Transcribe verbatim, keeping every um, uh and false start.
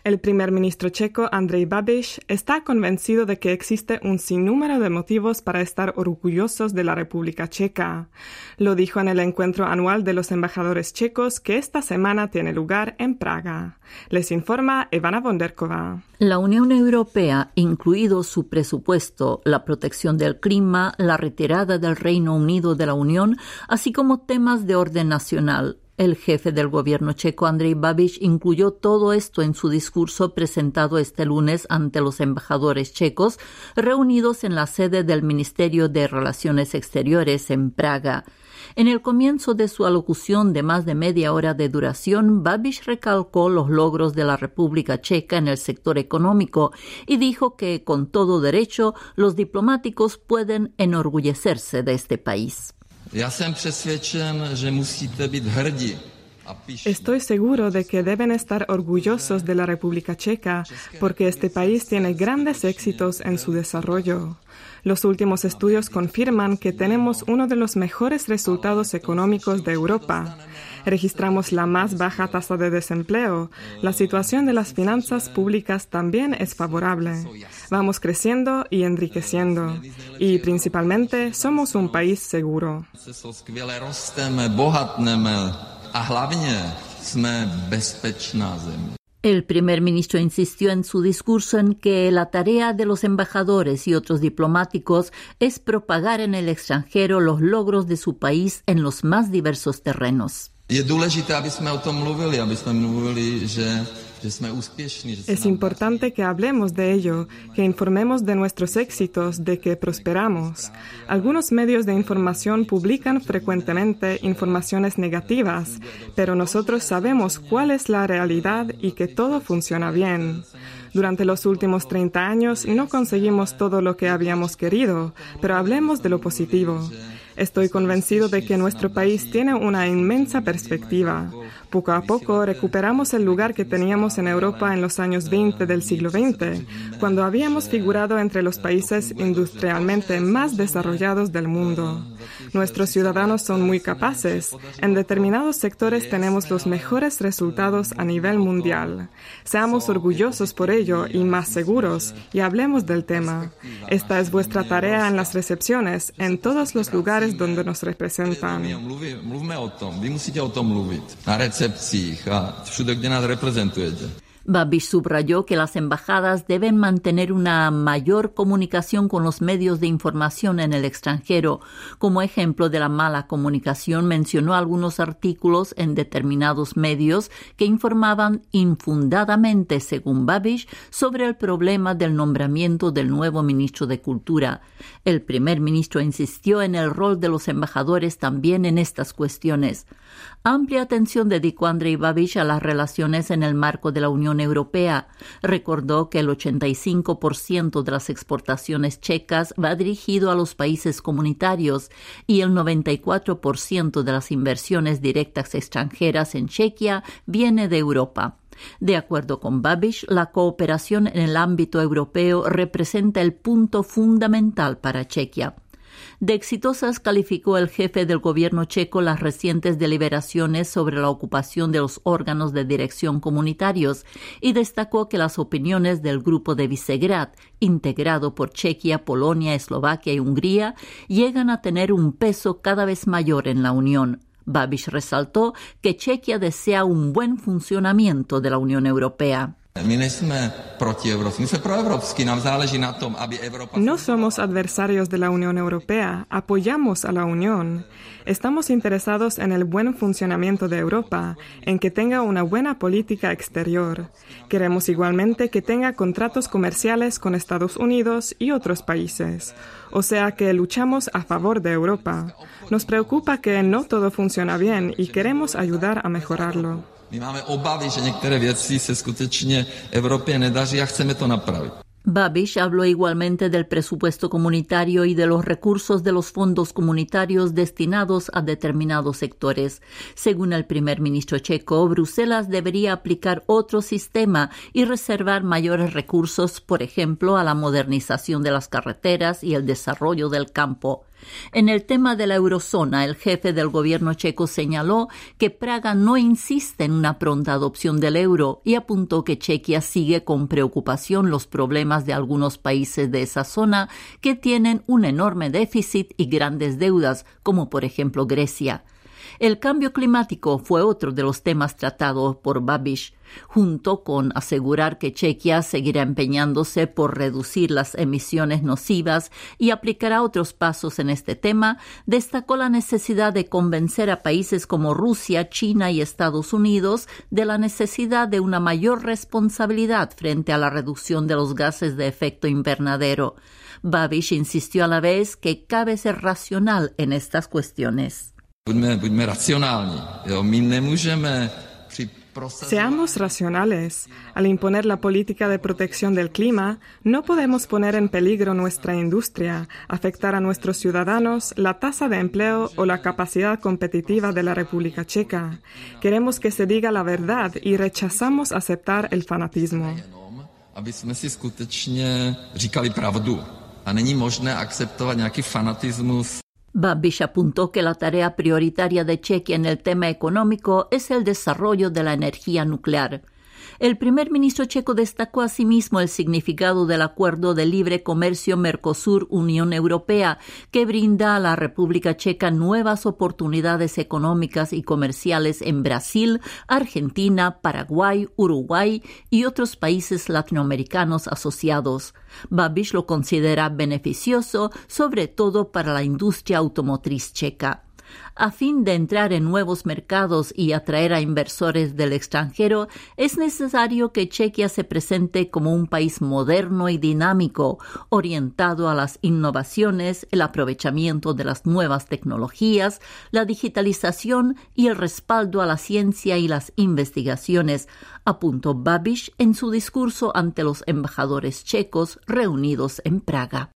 El primer ministro checo, Andrej Babiš, está convencido de que existe un sinnúmero de motivos para estar orgullosos de la República Checa. Lo dijo en el encuentro anual de los embajadores checos que esta semana tiene lugar en Praga. Les informa Ivana Bonderkova. La Unión Europea, incluido su presupuesto, la protección del clima, la retirada del Reino Unido de la Unión, así como temas de orden nacional. El jefe del gobierno checo, Andrej Babiš, incluyó todo esto en su discurso presentado este lunes ante los embajadores checos reunidos en la sede del Ministerio de Relaciones Exteriores en Praga. En el comienzo de su alocución de más de media hora de duración, Babiš recalcó los logros de la República Checa en el sector económico y dijo que, con todo derecho, los diplomáticos pueden enorgullecerse de este país. Estoy seguro de que deben estar orgullosos de la República Checa porque este país tiene grandes éxitos en su desarrollo. Los últimos estudios confirman que tenemos uno de los mejores resultados económicos de Europa. Registramos la más baja tasa de desempleo. La situación de las finanzas públicas también es favorable. Vamos creciendo y enriqueciendo. Y principalmente somos un país seguro. El primer ministro insistió en su discurso en que la tarea de los embajadores y otros diplomáticos es propagar en el extranjero los logros de su país en los más diversos terrenos. Es importante que hablemos de ello, que informemos de nuestros éxitos, de que prosperamos. Algunos medios de información publican frecuentemente informaciones negativas, pero nosotros sabemos cuál es la realidad y que todo funciona bien. Durante los últimos treinta años no conseguimos todo lo que habíamos querido, pero hablemos de lo positivo. Estoy convencido de que nuestro país tiene una inmensa perspectiva. Poco a poco recuperamos el lugar que teníamos en Europa en los años veinte del siglo veinte, cuando habíamos figurado entre los países industrialmente más desarrollados del mundo. Nuestros ciudadanos son muy capaces. En determinados sectores tenemos los mejores resultados a nivel mundial. Seamos orgullosos por ello y más seguros, y hablemos del tema. Esta es vuestra tarea en las recepciones, en todos los lugares donde nos representan. Babiš subrayó que las embajadas deben mantener una mayor comunicación con los medios de información en el extranjero. Como ejemplo de la mala comunicación, mencionó algunos artículos en determinados medios que informaban infundadamente, según Babiš, sobre el problema del nombramiento del nuevo ministro de Cultura. El primer ministro insistió en el rol de los embajadores también en estas cuestiones. Amplia atención dedicó Andrej Babiš a las relaciones en el marco de la Unión Europea. Recordó que el ochenta y cinco por ciento de las exportaciones checas va dirigido a los países comunitarios y el noventa y cuatro por ciento de las inversiones directas extranjeras en Chequia viene de Europa. De acuerdo con Babiš, la cooperación en el ámbito europeo representa el punto fundamental para Chequia. De exitosas calificó el jefe del gobierno checo las recientes deliberaciones sobre la ocupación de los órganos de dirección comunitarios y destacó que las opiniones del grupo de Visegrad, integrado por Chequia, Polonia, Eslovaquia y Hungría, llegan a tener un peso cada vez mayor en la Unión. Babiš resaltó que Chequia desea un buen funcionamiento de la Unión Europea. No somos adversarios de la Unión Europea, apoyamos a la Unión. Estamos interesados en el buen funcionamiento de Europa, en que tenga una buena política exterior. Queremos igualmente que tenga contratos comerciales con Estados Unidos y otros países. O sea que luchamos a favor de Europa. Nos preocupa que no todo funciona bien y queremos ayudar a mejorarlo. My máme obavy, že některé věci se skutečně Evropě nedaří a chceme to napravit. Babiš habló igualmente del presupuesto comunitario y de los recursos de los fondos comunitarios destinados a determinados sectores. Según el primer ministro checo, Bruselas debería aplicar otro sistema y reservar mayores recursos, por ejemplo, a la modernización de las carreteras y el desarrollo del campo. En el tema de la eurozona, el jefe del gobierno checo señaló que Praga no insiste en una pronta adopción del euro y apuntó que Chequia sigue con preocupación los problemas de algunos países de esa zona que tienen un enorme déficit y grandes deudas, como por ejemplo Grecia. El cambio climático fue otro de los temas tratados por Babiš, junto con asegurar que Chequia seguirá empeñándose por reducir las emisiones nocivas y aplicará otros pasos en este tema. Destacó la necesidad de convencer a países como Rusia, China y Estados Unidos de la necesidad de una mayor responsabilidad frente a la reducción de los gases de efecto invernadero. Babiš insistió a la vez que cabe ser racional en estas cuestiones. Buďme, buďme racionální. Jo, my nemůžeme při Seamos racionales. Al imponer la política de protección del clima, no podemos poner en peligro nuestra industria, afectar a nuestros ciudadanos, la tasa de empleo o la capacidad competitiva de la República Checa. Queremos que se diga la verdad y rechazamos aceptar el fanatismo. Aby jsme si skutečně říkali pravdu. A není možné akceptovat nějaký fanatismus. Babiš apuntó que la tarea prioritaria de Chequia en el tema económico es el desarrollo de la energía nuclear. El primer ministro checo destacó asimismo el significado del Acuerdo de Libre Comercio Mercosur-Unión Europea, que brinda a la República Checa nuevas oportunidades económicas y comerciales en Brasil, Argentina, Paraguay, Uruguay y otros países latinoamericanos asociados. Babiš lo considera beneficioso, sobre todo para la industria automotriz checa. A fin de entrar en nuevos mercados y atraer a inversores del extranjero, es necesario que Chequia se presente como un país moderno y dinámico, orientado a las innovaciones, el aprovechamiento de las nuevas tecnologías, la digitalización y el respaldo a la ciencia y las investigaciones, apuntó Babiš en su discurso ante los embajadores checos reunidos en Praga.